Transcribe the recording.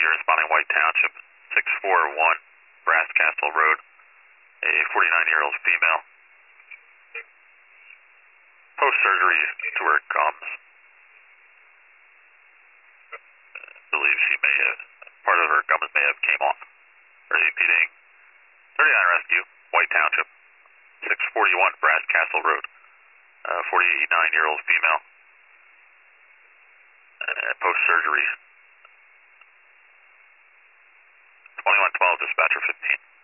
rescue responding White Township, 641 Brass Castle Road, a 49-year-old female. Post-surgery to her gums. Believe she may have, part of her gums may have came off. Repeating, 39 rescue, White Township, 641 Brass Castle Road, 49-year-old female. Post-surgery, 2112 dispatcher 15.